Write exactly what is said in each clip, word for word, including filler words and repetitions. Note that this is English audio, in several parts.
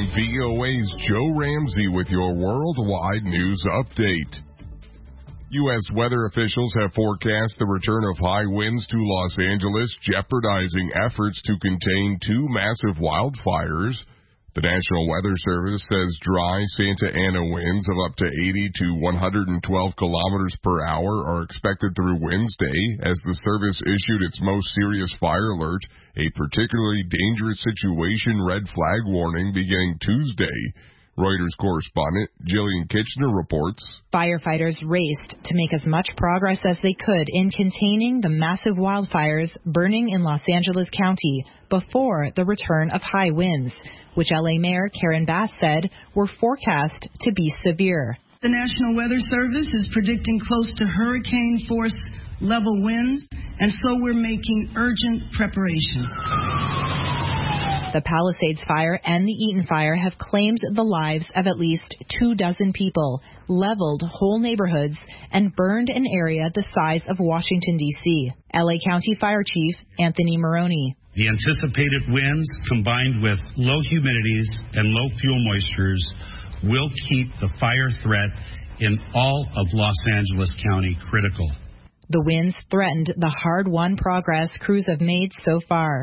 V O A's Joe Ramsey with your worldwide news update. U S weather officials have forecast the return of high winds to Los Angeles, jeopardizing efforts to contain two massive wildfires. The National Weather Service says dry Santa Ana winds of up to eighty to one hundred twelve kilometers per hour are expected through Wednesday as the service issued its most serious fire alert, a particularly dangerous situation red flag warning beginning Tuesday. Reuters correspondent Jillian Kitchener reports. Firefighters raced to make as much progress as they could in containing the massive wildfires burning in Los Angeles County before the return of high winds, which L A Mayor Karen Bass said were forecast to be severe. The National Weather Service is predicting close to hurricane force level winds, and so we're making urgent preparations. The Palisades Fire and the Eaton Fire have claimed the lives of at least two dozen people, leveled whole neighborhoods, and burned an area the size of Washington, D C L A County Fire Chief Anthony Maroney. The anticipated winds, combined with low humidities and low fuel moistures, will keep the fire threat in all of Los Angeles County critical. The winds threatened the hard-won progress crews have made so far.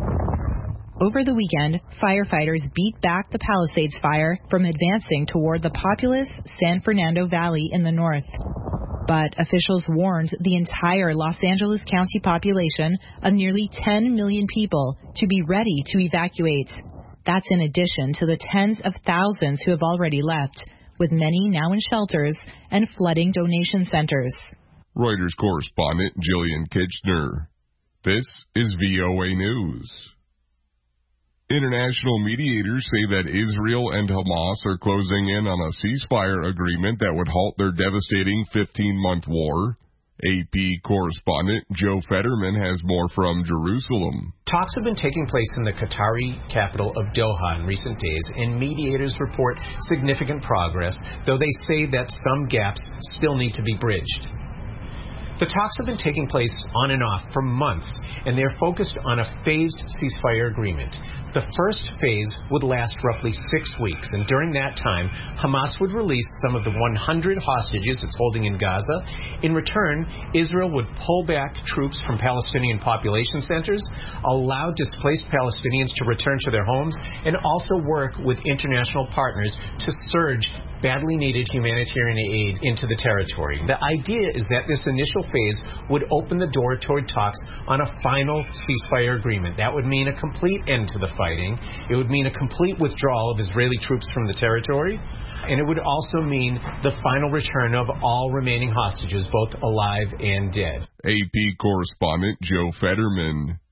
Over the weekend, firefighters beat back the Palisades Fire from advancing toward the populous San Fernando Valley in the north. But officials warned the entire Los Angeles County population of nearly ten million people to be ready to evacuate. That's in addition to the tens of thousands who have already left, with many now in shelters and flooding donation centers. Reuters correspondent Jillian Kitchener. This is V O A News. International mediators say that Israel and Hamas are closing in on a ceasefire agreement that would halt their devastating fifteen-month war. A P correspondent Joe Fetterman has more from Jerusalem. Talks have been taking place in the Qatari capital of Doha in recent days, and mediators report significant progress, though they say that some gaps still need to be bridged. The talks have been taking place on and off for months, and they are focused on a phased ceasefire agreement. The first phase would last roughly six weeks, and during that time, Hamas would release some of the one hundred hostages it's holding in Gaza. In return, Israel would pull back troops from Palestinian population centers, allow displaced Palestinians to return to their homes, and also work with international partners to surge badly needed humanitarian aid into the territory. The idea is that this initial phase would open the door toward talks on a final ceasefire agreement. That would mean a complete end to the fighting. It would mean a complete withdrawal of Israeli troops from the territory. And it would also mean the final return of all remaining hostages, both alive and dead. A P correspondent Joe Fetterman.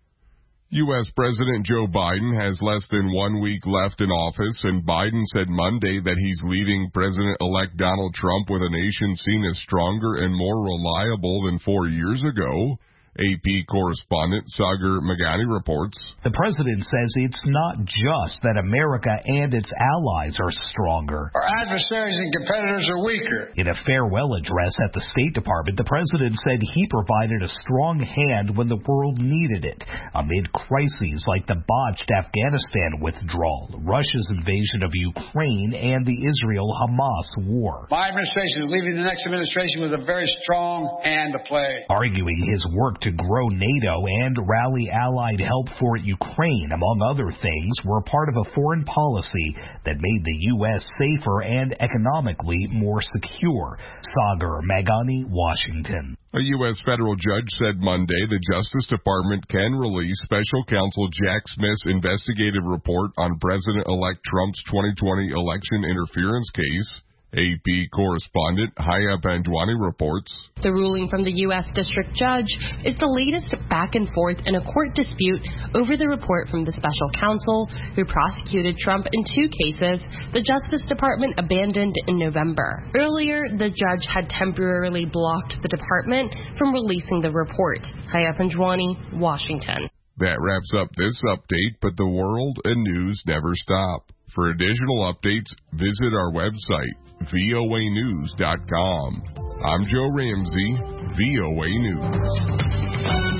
U S President Joe Biden has less than one week left in office, and Biden said Monday that he's leaving President-elect Donald Trump with a nation seen as stronger and more reliable than four years ago. A P correspondent Sagar Meghani reports. The president says it's not just that America and its allies are stronger. Our adversaries and competitors are weaker. In a farewell address at the State Department, the president said he provided a strong hand when the world needed it, amid crises like the botched Afghanistan withdrawal, Russia's invasion of Ukraine, and the Israel-Hamas war. My administration is leaving the next administration with a very strong hand to play. Arguing his work to to grow NATO and rally allied help for Ukraine, among other things, were part of a foreign policy that made the U S safer and economically more secure. Sagar Meghani, Washington. A U S federal judge said Monday the Justice Department can release Special Counsel Jack Smith's investigative report on President-elect Trump's twenty twenty election interference case. A P correspondent Haya Panjwani reports. The ruling from the U S District Judge is the latest back and forth in a court dispute over the report from the special counsel who prosecuted Trump in two cases the Justice Department abandoned in November. Earlier, the judge had temporarily blocked the department from releasing the report. Haya Panjwani, Washington. That wraps up this update, but the world and news never stop. For additional updates, visit our website, V O A news dot com. I'm Joe Ramsey, V O A News.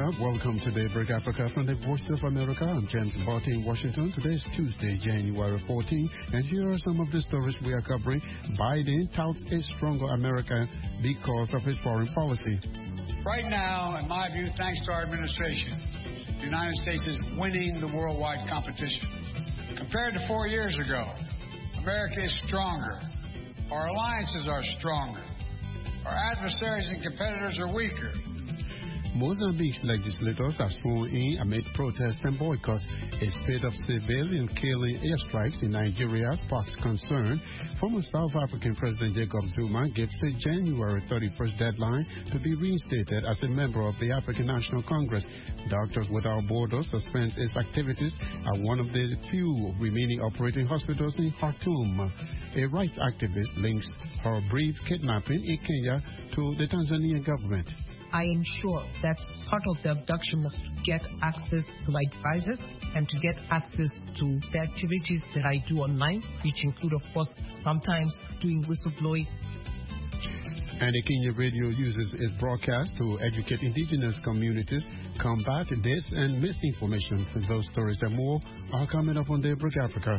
Africa. Welcome to Daybreak Africa from the Voice of America. I'm James Barty in Washington. Today is Tuesday, January fourteenth, and here are some of the stories we are covering. Biden touts a stronger America because of his foreign policy. Right now, in my view, thanks to our administration, the United States is winning the worldwide competition. Compared to four years ago, America is stronger. Our alliances are stronger. Our adversaries and competitors are weaker. Mozambique's legislators are sworn in amid protests and boycotts. A spate of civilian killing airstrikes in Nigeria sparks concern. Former South African President Jacob Zuma gives a January thirty-first deadline to be reinstated as a member of the African National Congress. Doctors Without Borders suspends its activities at one of the few remaining operating hospitals in Khartoum. A rights activist links her brief kidnapping in Kenya to the Tanzanian government. I ensure that part of the abduction was to get access to my devices and to get access to the activities that I do online, which include, of course, sometimes doing whistleblowing. And the Kenya radio uses its broadcast to educate indigenous communities, combat dis and misinformation. Those stories and more are coming up on Daybreak Africa.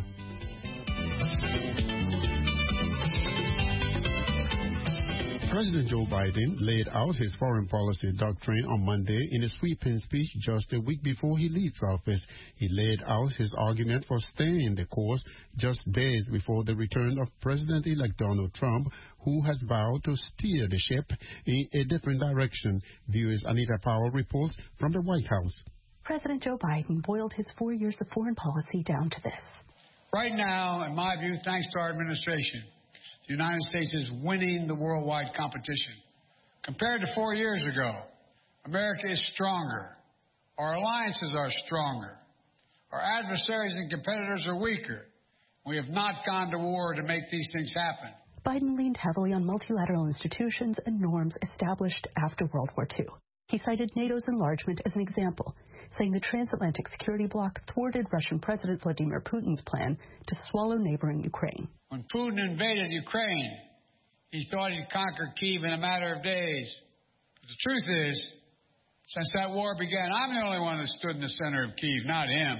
President Joe Biden laid out his foreign policy doctrine on Monday in a sweeping speech just a week before he leaves office. He laid out his argument for staying the course just days before the return of President-elect Donald Trump, who has vowed to steer the ship in a different direction. V O A's Anita Powell reports from the White House. President Joe Biden boiled his four years of foreign policy down to this. Right now, in my view, thanks to our administration, the United States is winning the worldwide competition. Compared to four years ago, America is stronger. Our alliances are stronger. Our adversaries and competitors are weaker. We have not gone to war to make these things happen. Biden leaned heavily on multilateral institutions and norms established after World War Two. He cited NATO's enlargement as an example, saying the transatlantic security bloc thwarted Russian President Vladimir Putin's plan to swallow neighboring Ukraine. When Putin invaded Ukraine, he thought he'd conquer Kyiv in a matter of days. But the truth is, since that war began, I'm the only one that stood in the center of Kyiv, not him.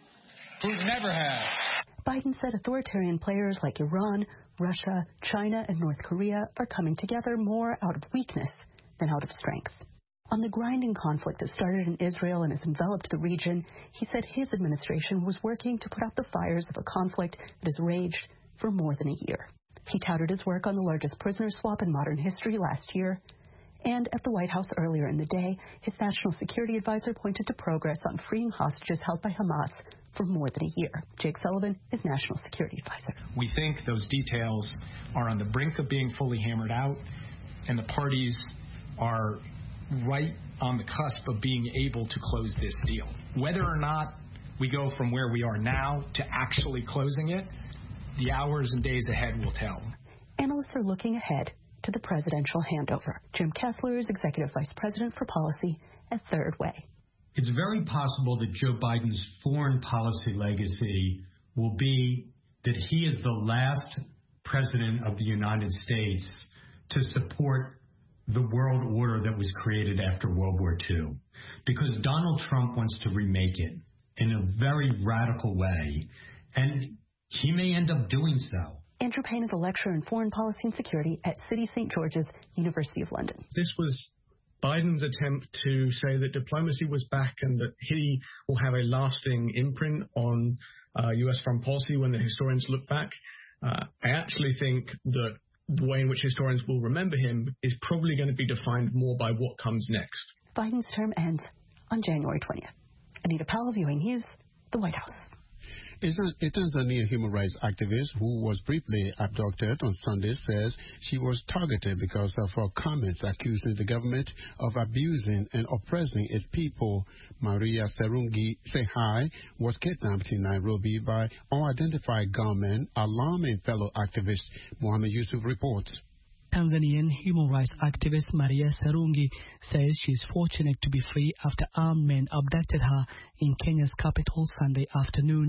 Putin never has. Biden said authoritarian players like Iran, Russia, China, and North Korea are coming together more out of weakness than out of strength. On the grinding conflict that started in Israel and has enveloped the region, he said his administration was working to put out the fires of a conflict that has raged for more than a year. He touted his work on the largest prisoner swap in modern history last year. And at the White House earlier in the day, his national security advisor pointed to progress on freeing hostages held by Hamas for more than a year. Jake Sullivan is national security advisor. We think those details are on the brink of being fully hammered out, and the parties are right on the cusp of being able to close this deal. Whether or not we go from where we are now to actually closing it, the hours and days ahead will tell. Analysts are looking ahead to the presidential handover. Jim Kessler is Executive Vice President for Policy at Third Way. It's very possible that Joe Biden's foreign policy legacy will be that he is the last president of the United States to support the world order that was created after World War Two, because Donald Trump wants to remake it in a very radical way, and he may end up doing so. Andrew Payne is a lecturer in foreign policy and security at City Saint George's, University of London. This was Biden's attempt to say that diplomacy was back and that he will have a lasting imprint on uh, U S foreign policy when the historians look back. Uh, I actually think that the way in which historians will remember him is probably going to be defined more by what comes next. Biden's term ends on January twentieth. Anita Powell, V O A News, the White House. A Tanzania human rights activist who was briefly abducted on Sunday says she was targeted because of her comments accusing the government of abusing and oppressing its people. Maria Serungi Sehai was kidnapped in Nairobi by unidentified gunmen, alarming fellow activist Mohammed Yusuf reports. Tanzanian human rights activist Maria Serungi says she is fortunate to be free after armed men abducted her in Kenya's capital Sunday afternoon.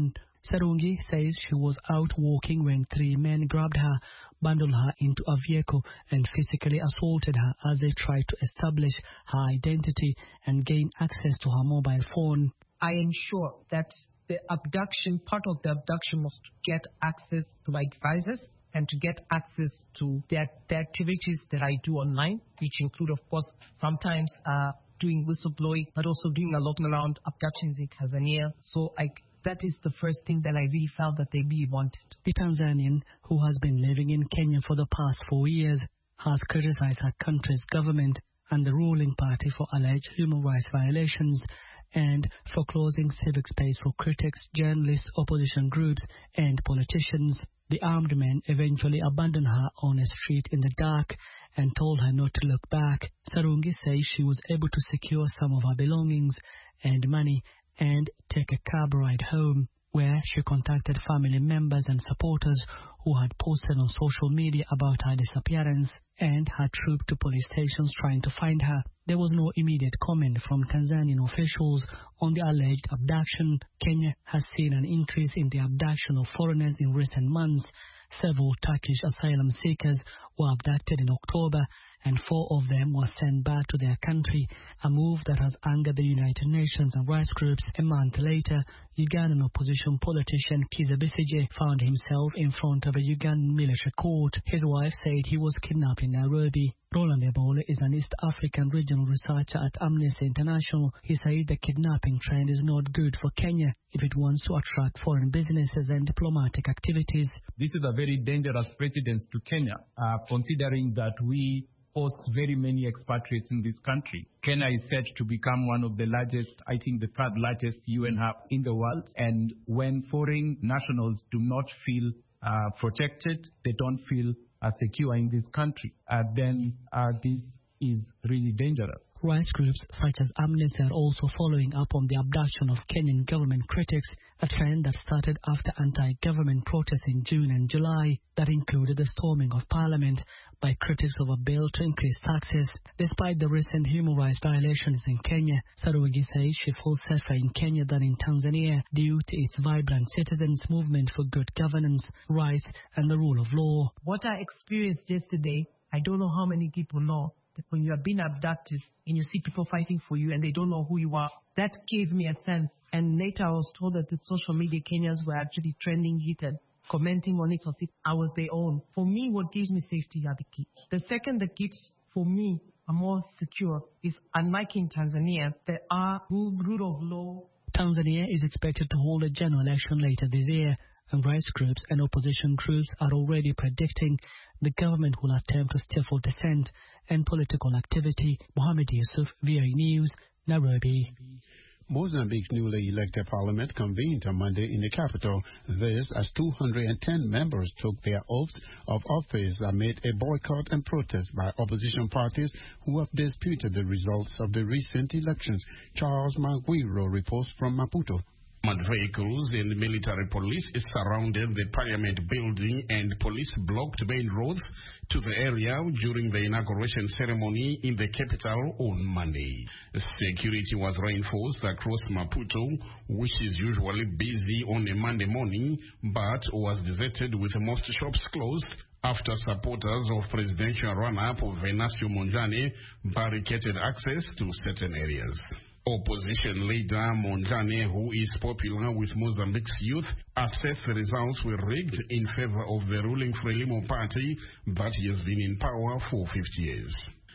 Sarungi says she was out walking when three men grabbed her, bundled her into a vehicle and physically assaulted her as they tried to establish her identity and gain access to her mobile phone. I ensure that the abduction, part of the abduction was to get access to my devices and to get access to the, the activities that I do online, which include, of course, sometimes uh, doing whistleblowing, but also doing a lot around abductions in Tanzania. So I, that is the first thing that I really felt that they really wanted. The Tanzanian, who has been living in Kenya for the past four years, has criticized her country's government and the ruling party for alleged human rights violations and for closing civic space for critics, journalists, opposition groups, and politicians. The armed men eventually abandoned her on a street in the dark and told her not to look back. Sarungi says she was able to secure some of her belongings and money and take a cab ride home, where she contacted family members and supporters who had posted on social media about her disappearance and had trooped to police stations trying to find her. There was no immediate comment from Tanzanian officials on the alleged abduction. Kenya has seen an increase in the abduction of foreigners in recent months. Several Turkish asylum seekers were abducted in October, and four of them were sent back to their country, a move that has angered the United Nations and rights groups. A month later, Ugandan opposition politician Kizza Besigye found himself in front of a Ugandan military court. His wife said he was kidnapped in Nairobi. Roland Ebole is an East African regional researcher at Amnesty International. He said the kidnapping trend is not good for Kenya if it wants to attract foreign businesses and diplomatic activities. This is a very dangerous precedent to Kenya, uh, considering that we host very many expatriates in this country. Kenya is set to become one of the largest, I think the third largest U N hub in the world. And when foreign nationals do not feel uh, protected, they don't feel uh, secure in this country, uh, then uh, this is really dangerous. Rights groups such as Amnesty are also following up on the abduction of Kenyan government critics, a trend that started after anti-government protests in June and July that included the storming of parliament by critics of a bill to increase taxes. Despite the recent human rights violations in Kenya, Sarungi says she feels safer in Kenya than in Tanzania due to its vibrant citizens' movement for good governance, rights, and the rule of law. What I experienced yesterday, I don't know how many people know, that when you are being abducted and you see people fighting for you and they don't know who you are, that gave me a sense. And later I was told that the social media Kenyans were actually trending it and commenting on it as if I was their own. For me, what gives me safety are the kids. The second the kids, for me, are more secure is, unlike in Tanzania, there are rule, rule of law. Tanzania is expected to hold a general election later this year, and rights groups and opposition groups are already predicting the government will attempt to stifle dissent and political activity. Mohamed Yusuf, V O A News, Nairobi. Mozambique's newly elected parliament convened on Monday in the capital. This as two hundred ten members took their oaths of office amid a boycott and protest by opposition parties who have disputed the results of the recent elections. Charles Maguiro reports from Maputo. Armored vehicles and military police surrounded the parliament building, and police blocked main roads to the area during the inauguration ceremony in the capital on Monday. Security was reinforced across Maputo, which is usually busy on a Monday morning, but was deserted with most shops closed after supporters of presidential runner-up Venancio Mondlane barricaded access to certain areas. Opposition leader Mondlane, who is popular with Mozambique's youth, asserts the results were rigged in favor of the ruling Frelimo party that he has been in power for fifty years.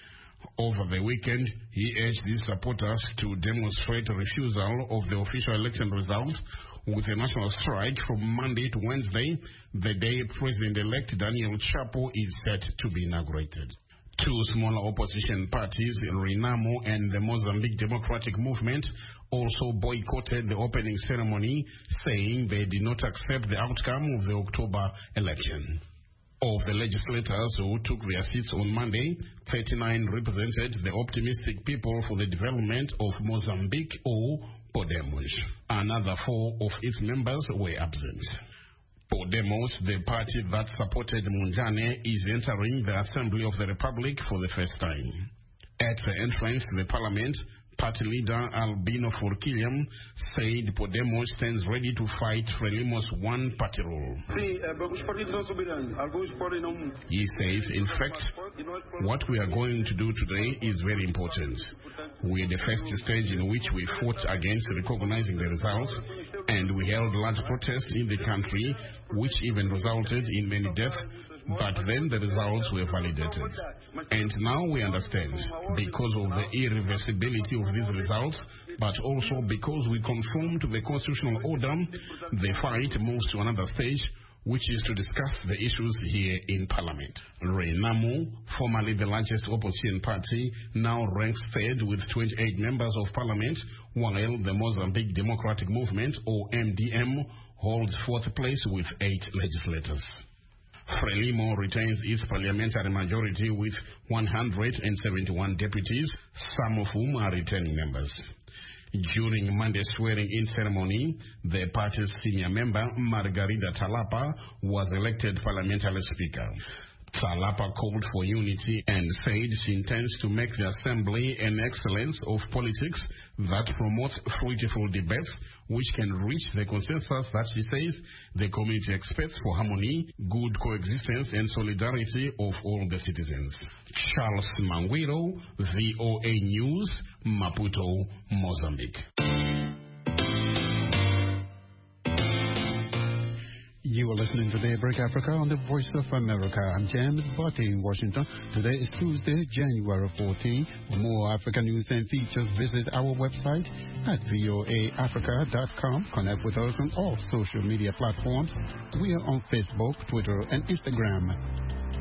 Over the weekend, he urged his supporters to demonstrate refusal of the official election results with a national strike from Monday to Wednesday, the day President-elect Daniel Chapo is set to be inaugurated. Two smaller opposition parties, Renamo and the Mozambique Democratic Movement, also boycotted the opening ceremony, saying they did not accept the outcome of the October election. Of the legislators who took their seats on Monday, thirty-nine represented the Optimistic People for the Development of Mozambique, or Podemos. Another four of its members were absent. Podemos, the party that supported Mondlane, is entering the Assembly of the Republic for the first time. At the entrance to the parliament, Party leader Albino Furquilliam said Podemos stands ready to fight Frelimo's one-party rule. He says, in fact, what we are going to do today is very important. We're the first stage in which we fought against recognizing the results, and we held large protests in the country, which even resulted in many deaths. But then the results were validated. And now we understand, because of the irreversibility of these results, but also because we conform to the constitutional order, the fight moves to another stage, which is to discuss the issues here in Parliament. Renamo, formerly the largest opposition party, now ranks third with twenty-eight members of Parliament, while the Mozambique Democratic Movement, or M D M, holds fourth place with eight legislators. Frelimo retains its parliamentary majority with one hundred seventy-one deputies, some of whom are returning members. During Monday's swearing-in ceremony, the party's senior member, Margarida Talapa, was elected parliamentary speaker. Talapa called for unity and said she intends to make the assembly an excellence of politics that promotes fruitful debates which can reach the consensus that she says the community expects for harmony, good coexistence and solidarity of all the citizens. Charles Manguiro, V O A News, Maputo, Mozambique. You are listening to Daybreak Africa on the Voice of America. I'm James Botti in Washington. Today is Tuesday, January fourteenth. For more African news and features, visit our website at voa africa dot com. Connect with us on all social media platforms. We are on Facebook, Twitter, and Instagram.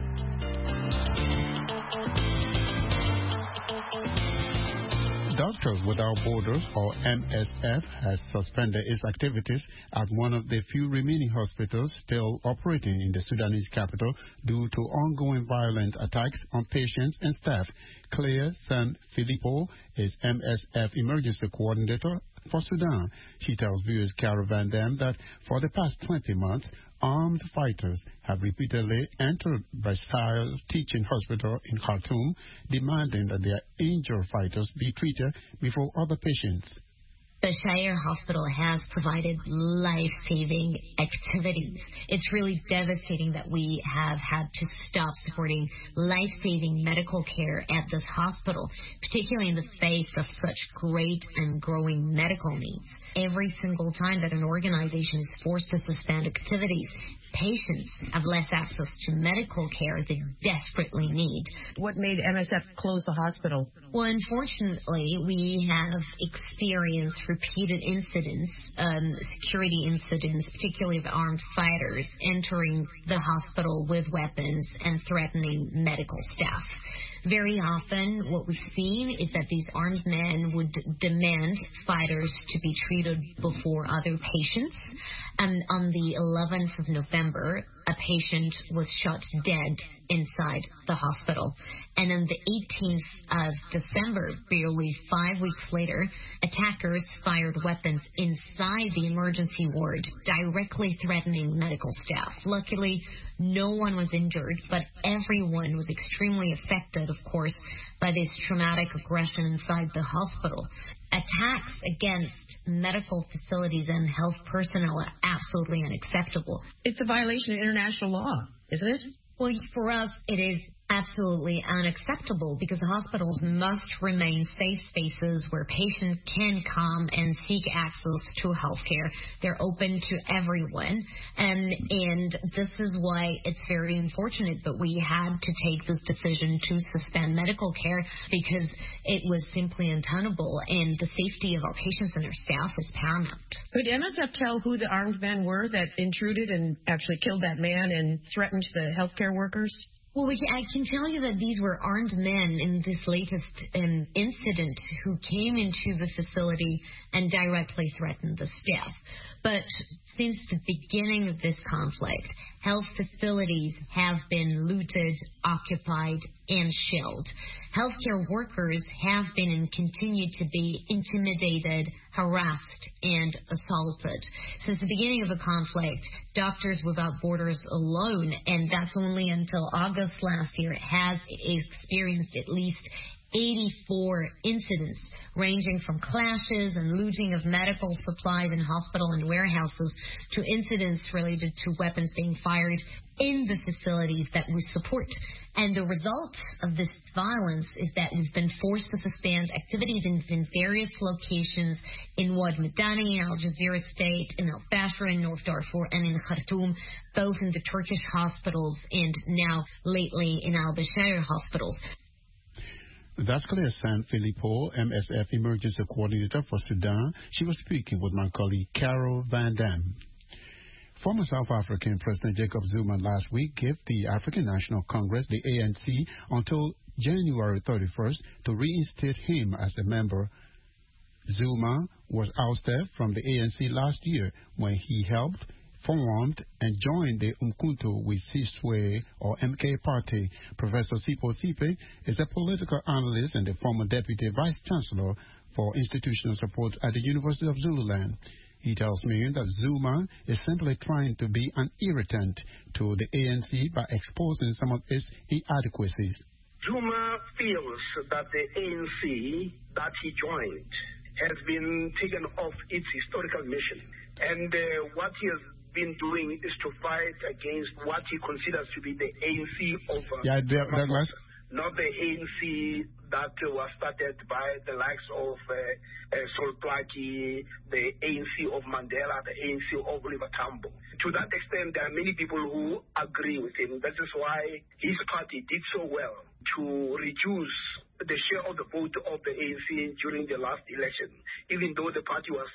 Doctors Without Borders, or M S F, has suspended its activities at one of the few remaining hospitals still operating in the Sudanese capital due to ongoing violent attacks on patients and staff. Claire San Filippo is M S F emergency coordinator for Sudan. She tells viewers Caravan Dam that for the past twenty months, armed fighters have repeatedly entered Bashir Teaching Hospital in Khartoum, demanding that their injured fighters be treated before other patients. Bashir Hospital has provided life-saving activities. It's really devastating that we have had to stop supporting life-saving medical care at this hospital, particularly in the face of such great and growing medical needs. Every single time that an organization is forced to suspend activities, patients have less access to medical care they desperately need. What made M S F close the hospital? Well, unfortunately, we have experienced repeated incidents, um, security incidents, particularly of armed fighters entering the hospital with weapons and threatening medical staff. Very often, what we've seen is that these armed men would demand fighters to be treated before other patients. And on the eleventh of November, a patient was shot dead inside the hospital. And on the eighteenth of December, barely five weeks later, attackers fired weapons inside the emergency ward, directly threatening medical staff. Luckily, no one was injured, but everyone was extremely affected, of course, by this traumatic aggression inside the hospital. Attacks against medical facilities and health personnel are absolutely unacceptable. It's a violation of international law, isn't it? Well, for us, it is absolutely unacceptable because hospitals must remain safe spaces where patients can come and seek access to health care. They're open to everyone. And, and this is why it's very unfortunate, but we had to take this decision to suspend medical care because it was simply untenable, and the safety of our patients and our staff is paramount. Could M S F tell who the armed men were that intruded and actually killed that man and threatened the healthcare workers? Well, we can, I can tell you that these were armed men in this latest um, incident who came into the facility and directly threatened the staff. But since the beginning of this conflict, health facilities have been looted, occupied, and shelled. Healthcare workers have been and continue to be intimidated, harassed, and assaulted. Since the beginning of the conflict, Doctors Without Borders alone, and that's only until August last year, has experienced at least eighty-four incidents, ranging from clashes and looting of medical supplies in hospital and warehouses to incidents related to weapons being fired in the facilities that we support. And the result of this violence is that we've been forced to suspend activities in, in various locations in Wad Madani, in Al Jazeera State, in Al Bashra, in North Darfur, and in Khartoum, both in the Turkish hospitals and now lately in Al Bashir hospitals. That's Claire Sanfilippo, M S F Emergency Coordinator for Sudan. She was speaking with my colleague Carol Van Dam. Former South African President Jacob Zuma last week gave the African National Congress, the A N C, until January thirty-first to reinstate him as a member. Zuma was ousted from the A N C last year when he helped formed and joined the Umkhonto we Sizwe or M K party. Professor Sipho Sipe is a political analyst and the former deputy vice chancellor for institutional support at the University of Zululand. He tells me that Zuma is simply trying to be an irritant to the A N C by exposing some of its inadequacies. Zuma feels that the A N C that he joined has been taken off its historical mission. And uh, what he has been doing is to fight against what he considers to be the A N C of uh, yeah, Douglas. Not the A N C that uh, was started by the likes of uh, uh, Sol Plaatje, the A N C of Mandela, the A N C of Oliver Tambo. To that extent, there are many people who agree with him. That is why his party did so well to reduce the share of the vote of the A N C during the last election, even though the party was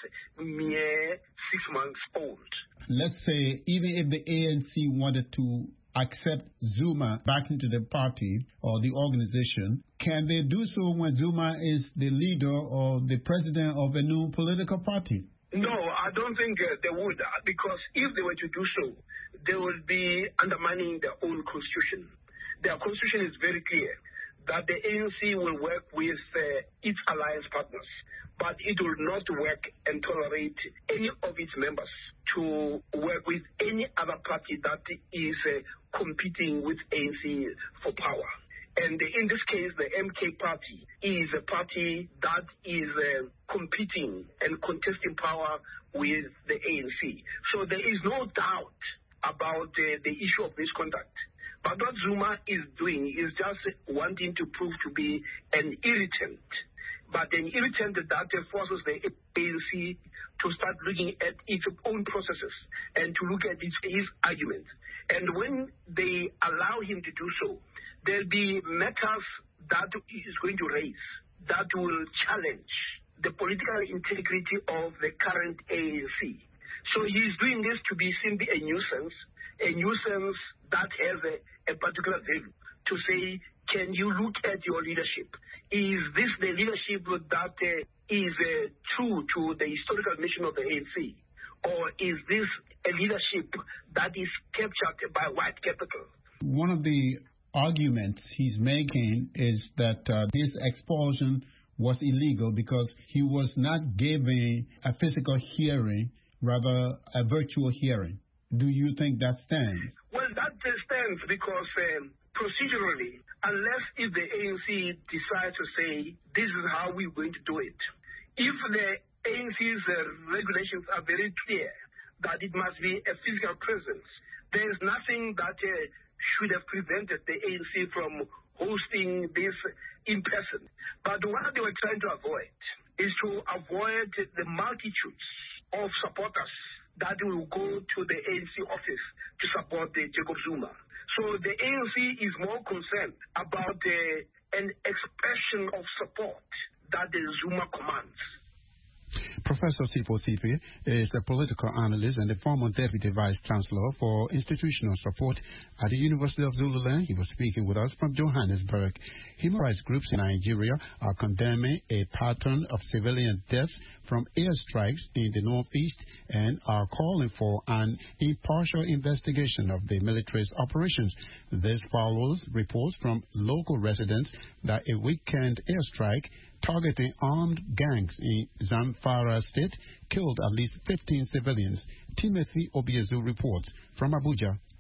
mere six months old. Let's say even if the A N C wanted to accept Zuma back into the party or the organization, can they do so when Zuma is the leader or the president of a new political party? No, I don't think uh, they would, uh, because if they were to do so, they would be undermining their own constitution. Their constitution is very clear that the A N C will work with uh, its alliance partners, but it will not work and tolerate any of its members to work with any other party that is uh, competing with A N C for power. And in this case, the M K party is a party that is uh, competing and contesting power with the A N C. So there is no doubt about uh, the issue of misconduct. But what Zuma is doing is just wanting to prove to be an irritant, but an irritant that forces the A N C to start looking at its own processes and to look at its, his arguments. And when they allow him to do so, there'll be matters that he is going to raise that will challenge the political integrity of the current A N C. So he's doing this to be simply a nuisance, a nuisance that has a, a particular value, to say, can you look at your leadership? Is this the leadership that uh, is uh, true to the historical mission of the A N C? Or is this a leadership that is captured by white capital? One of the arguments he's making is that uh, this expulsion was illegal because he was not giving a physical hearing, rather a virtual hearing. Do you think that stands? Well, that uh, stands because um, procedurally, unless if the A N C decides to say, this is how we're going to do it. If the A N C's uh, regulations are very clear that it must be a physical presence, there is nothing that uh, should have prevented the A N C from hosting this in person. But what they were trying to avoid is to avoid the multitudes of supporters that will go to the A N C office to support the Jacob Zuma. So the A N C is more concerned about uh, an expression of support that the Zuma commands. Professor Sipho Sipe is a political analyst and the former deputy vice chancellor for institutional support at the University of Zululand. He was speaking with us from Johannesburg. Human rights groups in Nigeria are condemning a pattern of civilian deaths from airstrikes in the northeast and are calling for an impartial investigation of the military's operations. This follows reports from local residents that a weekend airstrike targeting armed gangs in Zamfara State killed at least fifteen civilians. Timothy Obiezu reports from Abuja.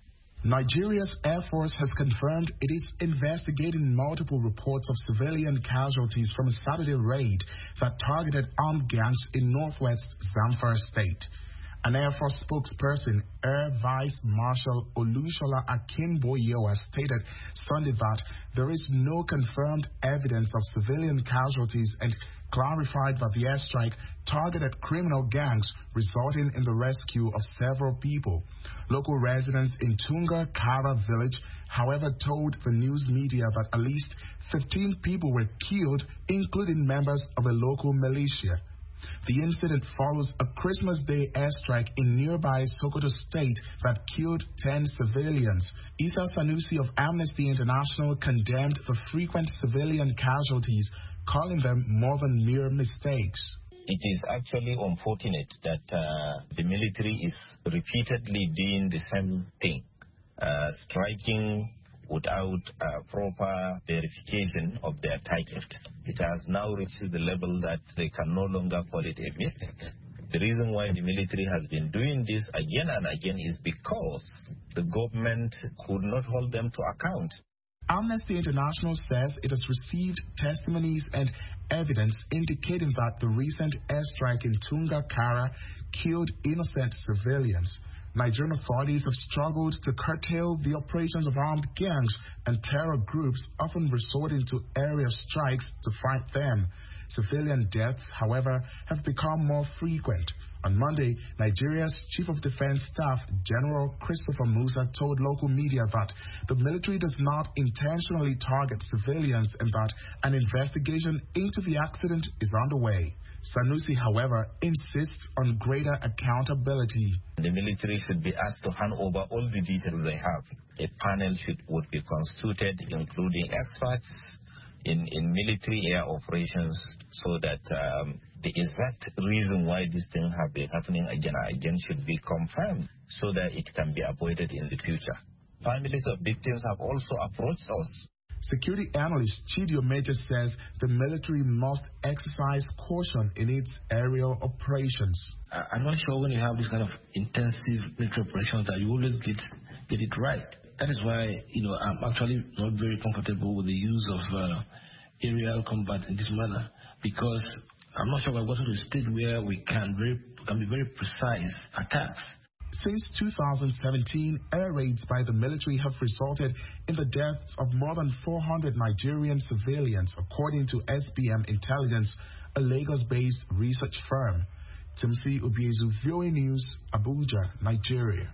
Nigeria's Air Force has confirmed it is investigating multiple reports of civilian casualties from a Saturday raid that targeted armed gangs in northwest Zamfara state. An Air Force spokesperson, Air Vice Marshal Olushola Akinboyewa, stated Sunday that there is no confirmed evidence of civilian casualties and clarified that the airstrike targeted criminal gangs, resulting in the rescue of several people. Local residents in Tunga Kara village, however, told the news media that at least fifteen people were killed, including members of a local militia. The incident follows a Christmas Day airstrike in nearby Sokoto State that killed ten civilians. Isa Sanusi of Amnesty International condemned the frequent civilian casualties, calling them more than mere mistakes. It is actually unfortunate that uh, the military is repeatedly doing the same thing, uh, striking without uh, proper verification of their target. It has now reached the level that they can no longer call it a mistake. The reason why the military has been doing this again and again is because the government could not hold them to account. Amnesty International says it has received testimonies and evidence indicating that the recent airstrike in Tunga Kara killed innocent civilians. Nigerian authorities have struggled to curtail the operations of armed gangs and terror groups, often resorting to area strikes to fight them. Civilian deaths, however, have become more frequent. On Monday, Nigeria's Chief of Defense Staff, General Christopher Musa, told local media that the military does not intentionally target civilians and that an investigation into the accident is underway. Sanusi, however, insists on greater accountability. The military should be asked to hand over all the details they have. A panel should would be constituted, including experts in, in military air operations, so that um, the exact reason why these things have been happening again and again should be confirmed, so that it can be avoided in the future. Families of victims have also approached us. Security analyst Chidio Major says the military must exercise caution in its aerial operations. I'm not sure when you have this kind of intensive military operations that you always get get it right. That is why, you know, I'm actually not very comfortable with the use of uh, aerial combat in this manner, because I'm not sure we're going to a state where we can very can be very precise attacks. Since two thousand seventeen, air raids by the military have resulted in the deaths of more than four hundred Nigerian civilians, according to S B M Intelligence, a Lagos-based research firm. Timothy Obiezu, V O A News, Abuja, Nigeria.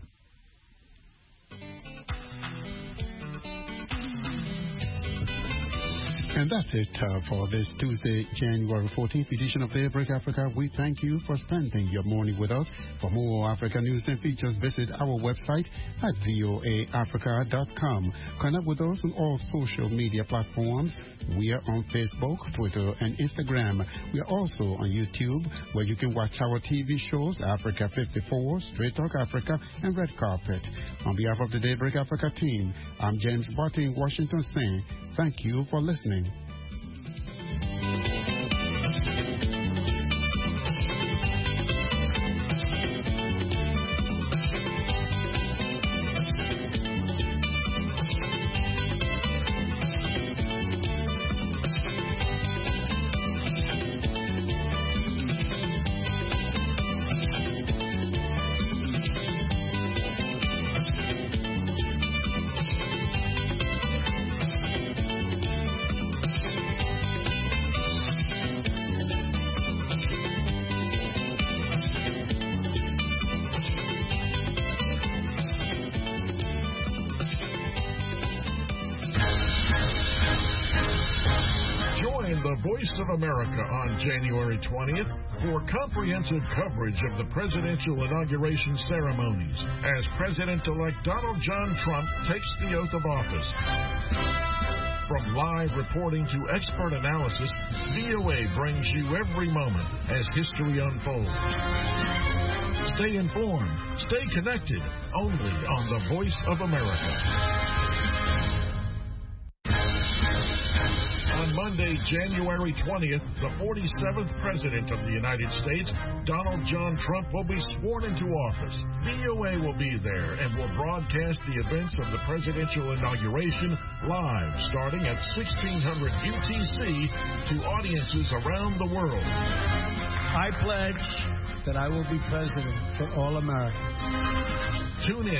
And that's it uh, for this Tuesday, January fourteenth edition of Daybreak Africa. We thank you for spending your morning with us. For more Africa news and features, visit our website at voa africa dot com. Connect with us on all social media platforms. We are on Facebook, Twitter, and Instagram. We are also on YouTube, where you can watch our T V shows, Africa fifty-four, Straight Talk Africa, and Red Carpet. On behalf of the Daybreak Africa team, I'm James Barton in Washington saying thank you for listening. Voice of America on January twentieth for comprehensive coverage of the presidential inauguration ceremonies as President-elect Donald John Trump takes the oath of office. From live reporting to expert analysis, V O A brings you every moment as history unfolds. Stay informed, stay connected, only on the Voice of America. On Monday, January twentieth, the forty-seventh President of the United States, Donald John Trump, will be sworn into office. V O A will be there and will broadcast the events of the presidential inauguration live starting at sixteen hundred U T C to audiences around the world. I pledge that I will be president for all Americans. Tune in